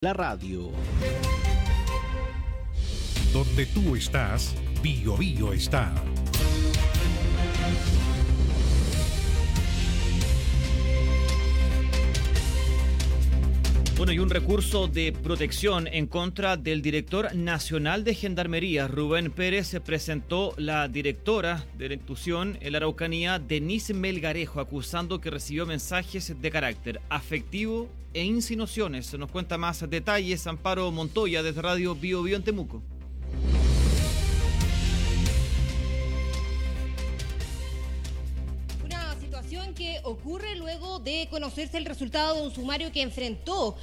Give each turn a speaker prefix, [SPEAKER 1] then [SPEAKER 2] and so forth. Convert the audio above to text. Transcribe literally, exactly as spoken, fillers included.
[SPEAKER 1] La radio.
[SPEAKER 2] Donde tú estás, Bio Bio está.
[SPEAKER 3] Bueno, y un recurso de protección en contra del director nacional de Gendarmería, Rubén Pérez, se presentó la directora de la institución en la Araucanía, Denise Melgarejo, acusando que recibió mensajes de carácter afectivo e insinuaciones. Nos cuenta más detalles Amparo Montoya desde Radio Bio Bio en Temuco.
[SPEAKER 4] Que ocurre luego de conocerse el resultado de un sumario que enfrentó